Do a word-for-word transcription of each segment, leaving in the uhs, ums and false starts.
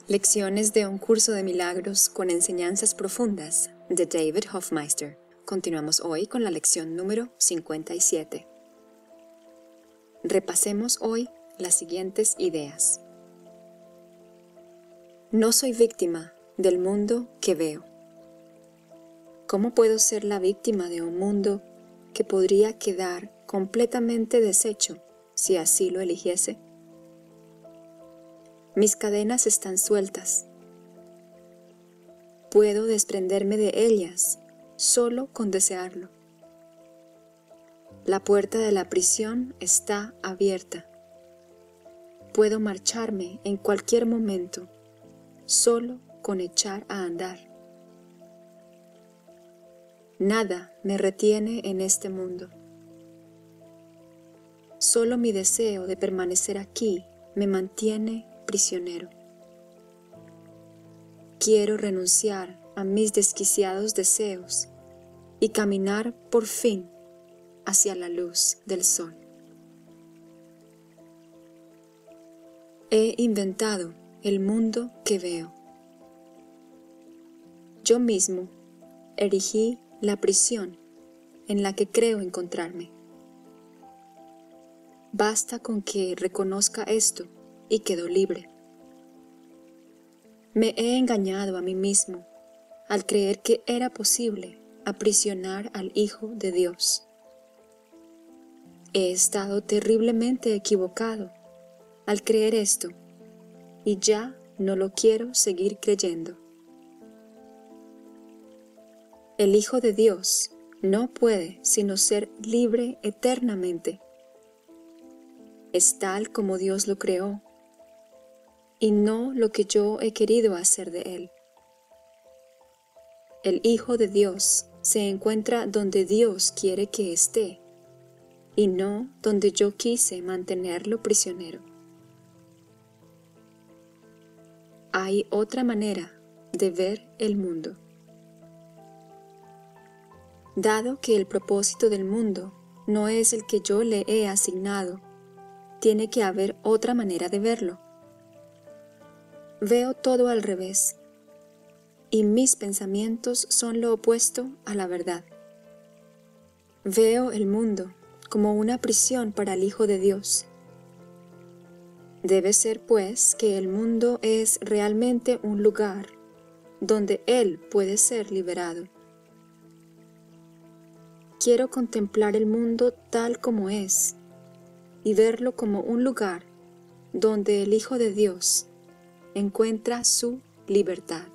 Lecciones de un curso de milagros con enseñanzas profundas de David Hoffmeister. Continuamos hoy con la lección número cincuenta y siete. Repasemos hoy las siguientes ideas. No soy víctima del mundo que veo. ¿Cómo puedo ser la víctima de un mundo que podría quedar completamente deshecho si así lo eligiese? Mis cadenas están sueltas. Puedo desprenderme de ellas solo con desearlo. La puerta de la prisión está abierta. Puedo marcharme en cualquier momento, solo con echar a andar. Nada me retiene en este mundo. Solo mi deseo de permanecer aquí me mantiene prisionero. Quiero renunciar a mis desquiciados deseos y caminar por fin hacia la luz del sol. He inventado el mundo que veo. Yo mismo erigí la prisión en la que creo encontrarme. Basta con que reconozca esto y quedo libre. Me he engañado a mí mismo al creer que era posible aprisionar al Hijo de Dios. He estado terriblemente equivocado al creer esto y ya no lo quiero seguir creyendo. El Hijo de Dios no puede sino ser libre eternamente. Es tal como Dios lo creó, y no lo que yo he querido hacer de él. El Hijo de Dios se encuentra donde Dios quiere que esté, y no donde yo quise mantenerlo prisionero. Hay otra manera de ver el mundo. Dado que el propósito del mundo no es el que yo le he asignado, tiene que haber otra manera de verlo. Veo todo al revés, y mis pensamientos son lo opuesto a la verdad. Veo el mundo como una prisión para el Hijo de Dios. Debe ser, pues, que el mundo es realmente un lugar donde Él puede ser liberado. Quiero contemplar el mundo tal como es y verlo como un lugar donde el Hijo de Dios encuentra su libertad.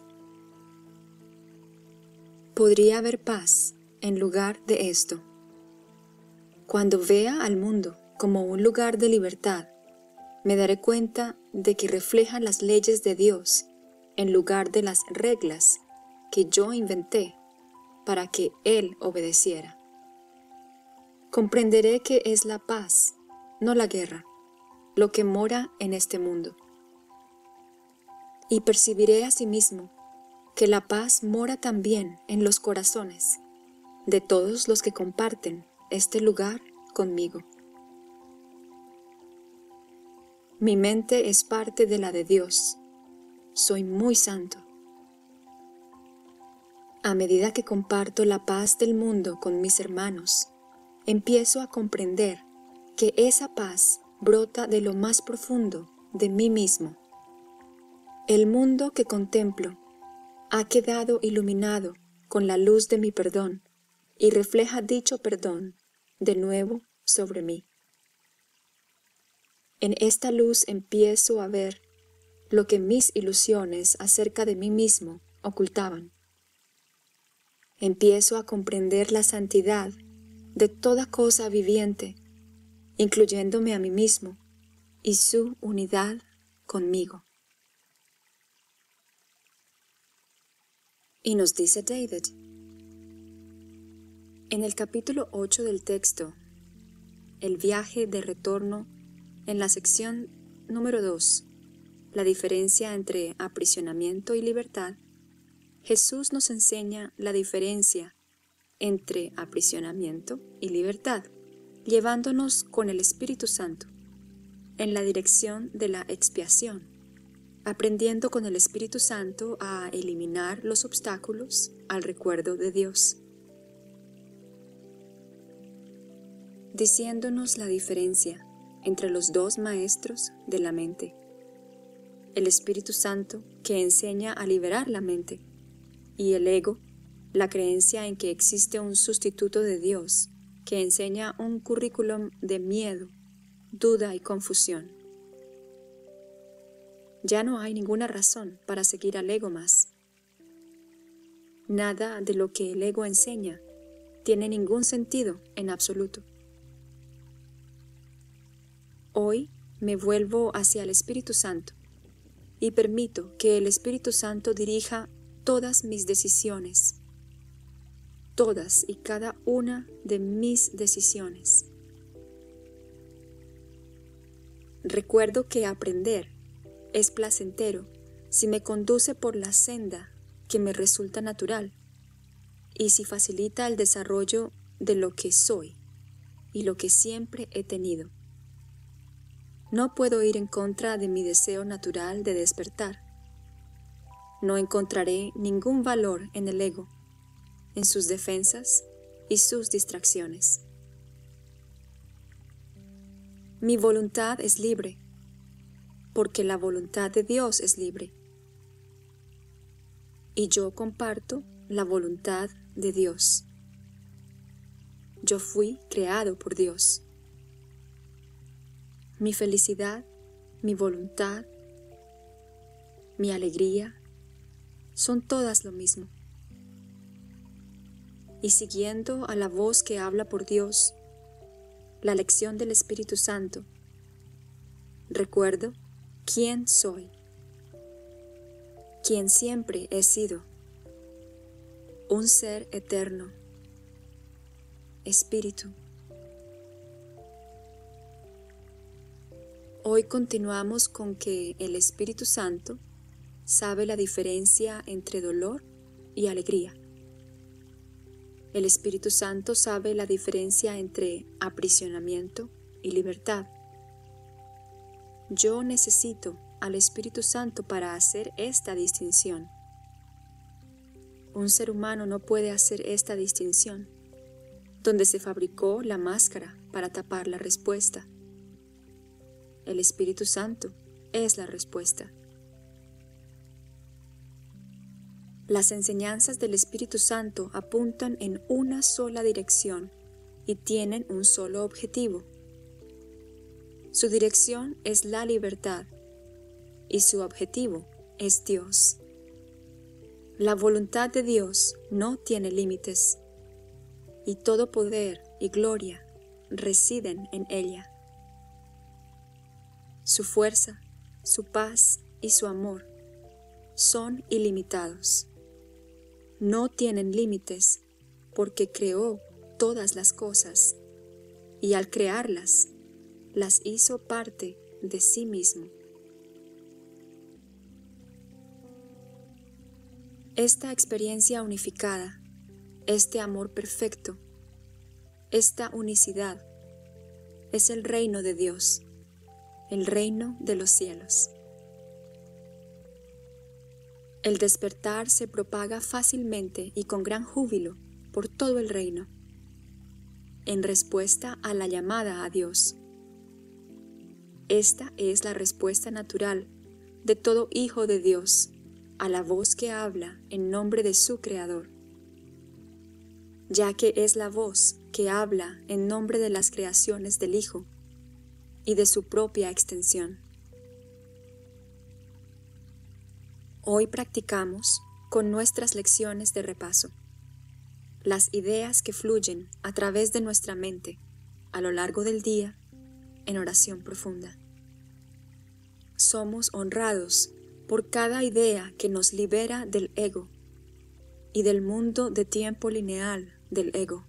Podría haber paz en lugar de esto. Cuando vea al mundo como un lugar de libertad, me daré cuenta de que refleja las leyes de Dios en lugar de las reglas que yo inventé para que Él obedeciera. Comprenderé que es la paz, no la guerra, lo que mora en este mundo. Y percibiré asimismo que la paz mora también en los corazones de todos los que comparten este lugar conmigo. Mi mente es parte de la de Dios. Soy muy santo. A medida que comparto la paz del mundo con mis hermanos, empiezo a comprender que esa paz brota de lo más profundo de mí mismo. El mundo que contemplo ha quedado iluminado con la luz de mi perdón y refleja dicho perdón de nuevo sobre mí. En esta luz empiezo a ver lo que mis ilusiones acerca de mí mismo ocultaban. Empiezo a comprender la santidad de toda cosa viviente, incluyéndome a mí mismo y su unidad conmigo. Y nos dice David, en el capítulo ocho del texto, el viaje de retorno, en la sección número dos, la diferencia entre aprisionamiento y libertad, Jesús nos enseña la diferencia entre aprisionamiento y libertad, llevándonos con el Espíritu Santo en la dirección de la expiación, aprendiendo con el Espíritu Santo a eliminar los obstáculos al recuerdo de Dios, diciéndonos la diferencia entre los dos maestros de la mente: el Espíritu Santo, que enseña a liberar la mente, y el ego, la creencia en que existe un sustituto de Dios, que enseña un currículum de miedo, duda y confusión. Ya no hay ninguna razón para seguir al ego más. Nada de lo que el ego enseña tiene ningún sentido en absoluto. Hoy me vuelvo hacia el Espíritu Santo y permito que el Espíritu Santo dirija todas mis decisiones, todas y cada una de mis decisiones. Recuerdo que aprender es placentero si me conduce por la senda que me resulta natural y si facilita el desarrollo de lo que soy y lo que siempre he tenido. No puedo ir en contra de mi deseo natural de despertar. No encontraré ningún valor en el ego, en sus defensas y sus distracciones. Mi voluntad es libre, porque la voluntad de Dios es libre. Y yo comparto la voluntad de Dios. Yo fui creado por Dios. Mi felicidad, mi voluntad, mi alegría, son todas lo mismo. Y siguiendo a la voz que habla por Dios, la lección del Espíritu Santo, recuerdo quién soy, quién siempre he sido, un ser eterno, espíritu. Hoy continuamos con que el Espíritu Santo sabe la diferencia entre dolor y alegría. El Espíritu Santo sabe la diferencia entre aprisionamiento y libertad. Yo necesito al Espíritu Santo para hacer esta distinción. Un ser humano no puede hacer esta distinción, donde se fabricó la máscara para tapar la respuesta. El Espíritu Santo es la respuesta. Las enseñanzas del Espíritu Santo apuntan en una sola dirección y tienen un solo objetivo. Su dirección es la libertad y su objetivo es Dios. La voluntad de Dios no tiene límites y todo poder y gloria residen en ella. Su fuerza, su paz y su amor son ilimitados. No tienen límites porque creó todas las cosas y al crearlas, las hizo parte de sí mismo. Esta experiencia unificada, este amor perfecto, esta unicidad, es el reino de Dios, el reino de los cielos. El despertar se propaga fácilmente y con gran júbilo por todo el reino, en respuesta a la llamada a Dios. Esta es la respuesta natural de todo hijo de Dios a la voz que habla en nombre de su Creador, ya que es la voz que habla en nombre de las creaciones del Hijo y de su propia extensión. Hoy practicamos con nuestras lecciones de repaso las ideas que fluyen a través de nuestra mente a lo largo del día en oración profunda. Somos honrados por cada idea que nos libera del ego y del mundo de tiempo lineal del ego.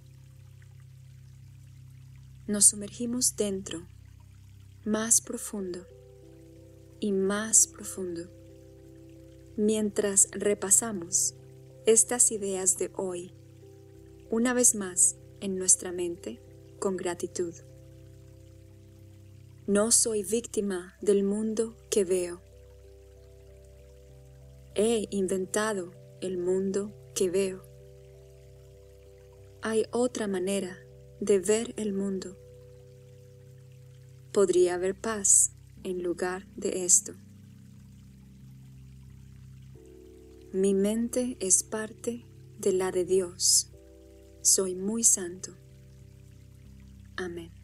Nos sumergimos dentro, más profundo y más profundo, mientras repasamos estas ideas de hoy, una vez más en nuestra mente con gratitud. No soy víctima del mundo que veo. he inventado el mundo que veo. Hay otra manera de ver el mundo. Podría haber paz en lugar de esto. Mi mente es parte de la de Dios. Soy muy santo. Amén.